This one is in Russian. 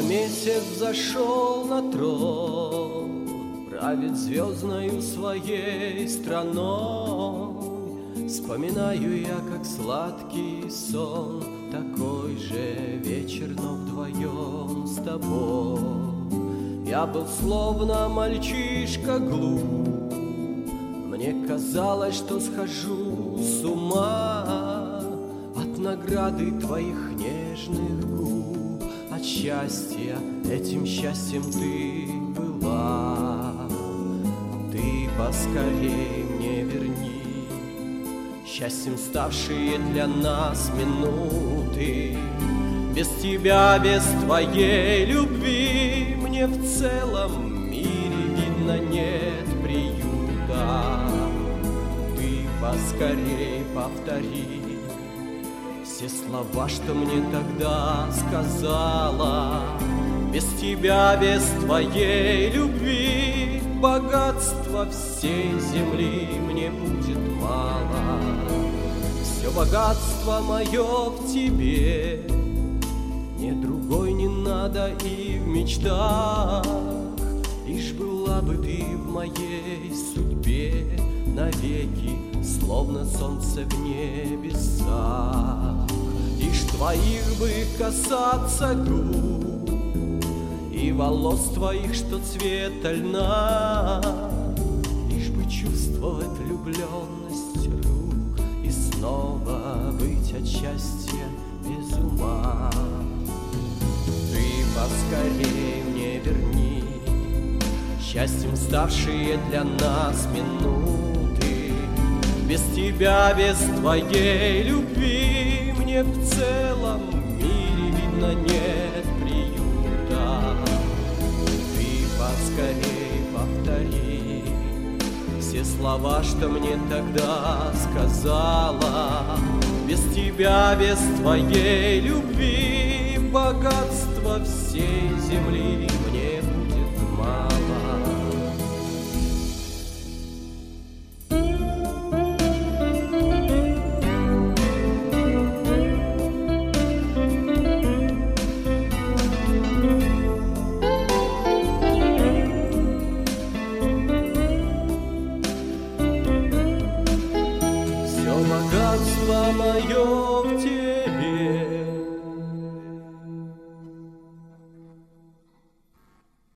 месяц взошел на трон, правит звездною своей страной. Вспоминаю я, как сладкий сон, такой же вечер, но вдвоем с тобой. Я был словно мальчишка глуп, мне казалось, что схожу с ума от награды твоих нежных губ, от счастья, этим счастьем ты была. Ты поскорей мне верни счастьем ставшие для нас минуты. Без тебя, без твоей любви мне в целом мире, видно, нет приюта. Ты поскорей повтори все слова, что мне тогда сказала. Без тебя, без твоей любви богатства всей земли мне будет мало. Все богатство мое в тебе, мне другой не надо и в мечтах. Лишь была бы ты в моей судьбе навеки, словно солнце в небесах. Лишь твоих бы касаться губ и волос твоих, что цвета льна. Лишь бы чувствовать влюбленность рук и снова быть от счастья без ума. Ты поскорей мне верни счастьем ставшие для нас минуты. Без тебя, без твоей любви мне в целом мире, видно, нет приюта. Ты поскорей повтори все слова, что мне тогда сказала. Без тебя, без твоей любви богатства всей земли мне будет мало.